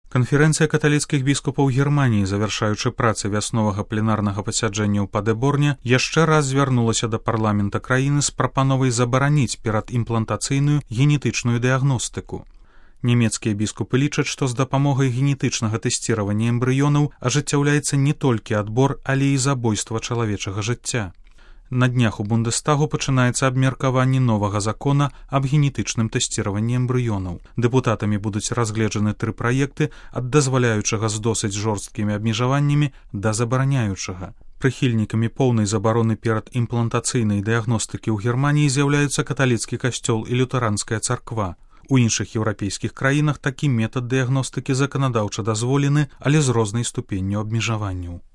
Канферэнцыя каталіцкіх біскупаў Германіі, завяршаючы працы вясновага пленарнага пасяджэння ў Падэборне, яшчэ раз звярнулася да парламента краіны з прапановай забараніць перадімплантацыйную генетычную дыягностыку. Нямецкія біскупы лічаць, што з дапамогай генетычнага тэсціравання эмбрыёнаў ажыццяўляецца не толькі адбор, але і забойства чалавечага жыцця. На днях у Бундестагу пачынаецца абмеркаванне новага закона аб генетычным тэсціраванні эмбрыёнаў. Дэпутатамі будуць разгледжаны 3 праекты ад дазваляючага з досыць жорсткімі абмежаваннямі да забараняючага. Прыхільнікамі поўнай забароны перадімплантацыйнай дыягностыкі ў Германіі з'яўляюцца каталіцкі касцёл і лютэранская царква. У іншых еўрапейскіх краінах такі метад дыягностыкі заканадаўча дазволены, але з рознай ступенню абмежаванняў.